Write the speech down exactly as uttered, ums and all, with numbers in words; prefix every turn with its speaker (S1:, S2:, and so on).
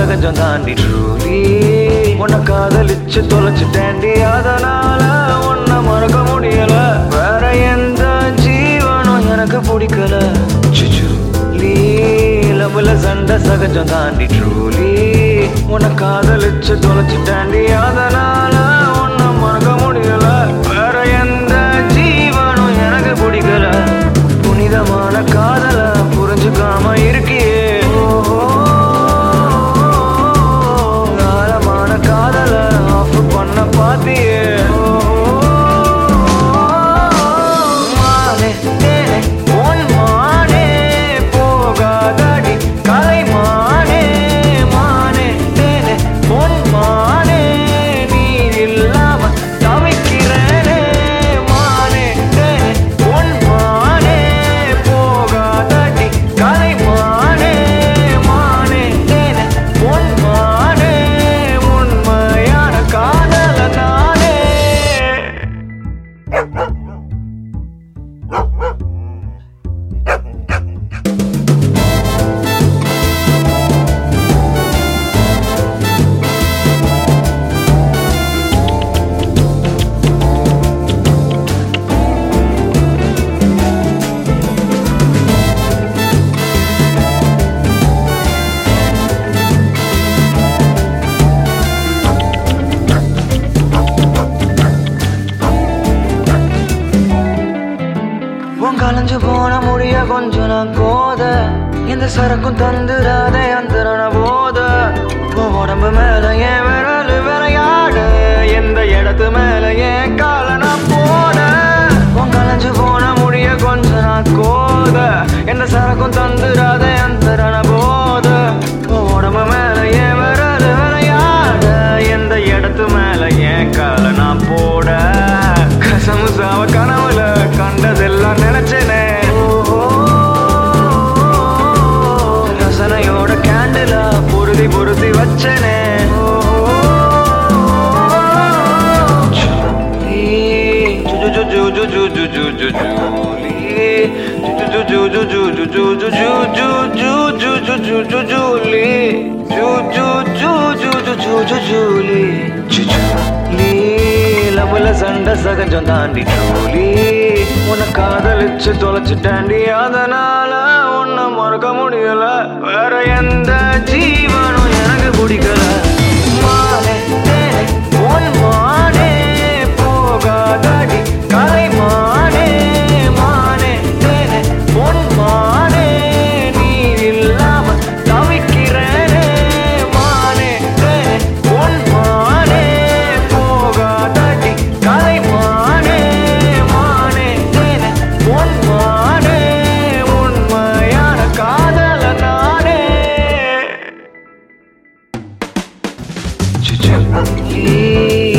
S1: சகஜம் தாண்டி ட்ரூலி உன்னை காதலிச்சு தொலைச்சிட்டேன்டி அதனால உன்னை மறக்க முடியல வேற எந்த ஜீவனும் எனக்கு பிடிக்கல சுச்சுலி லவ்ல சண்டை சகஜம் தாண்டி ட்ரூலி உன்னை காதலிச்சு தொலைச்சிட்டேன்டி அதனால உன்னை மறக்க முடியல வேற எந்த ஜீவனும் எனக்கு பிடிக்கல புனிதமான காதல புரிஞ்சுக்காம இருக்கியே ஆழமான காதல ஆஃப் பண்ண பாத்தியே மானே தேனே உன் மானே போகாதடி கலை மானே மானே தேனே உன் மானே நீர் இல்லாம தவிக்கிறேனே மானே தேனே உன் மானே போகாதடி கலை மானே மானே தேனே உன் மானே உண்மையான காதல நானே உன் கலைஞ்சு போன முடிய கொஞ்சம் நான் கோத இந்த சரக்கும் தந்துடாதே அந்தரண போத உன் உடம்பு மேல என் விரல் விளையாட எந்த இடத்து மேல என் கால நான் போட உன் கலைஞ்சு போன முடிய கொஞ்சம் நான் கோத இந்த சரக்கும் தந்துடாதே அந்தரண போத உன் உடம்பு மேல என் விரல் விளையாட எந்த இடத்து மேல என் கால நான் போட கசமு சாவ கனவுல கண்டதெல்லாம் நினைச்சேனே ரசனையோட கேண்டில பொருதி பொருத்தி வச்சேனே லவ்ல சண்டை சகஜம் தாண்டி ட்ரூலி உன்னை காதலிச்சு தொலைச்சிட்டேன்டி அதனால உன்னை மறக்க முடியல வேற எந்த ஜீவனும் எனக்கு பிடிக்கல மானே தேனே உன் மானே போகாதடி கலை மானே மானே தேனே உன் மானே நீர் இல்லாம தவிக்கிறேனே மானே தேனே உன் மானே போகாதடி கலை மானே மானே தேனே உன் மானே உண்மையான காதல நானே சுச்சுலி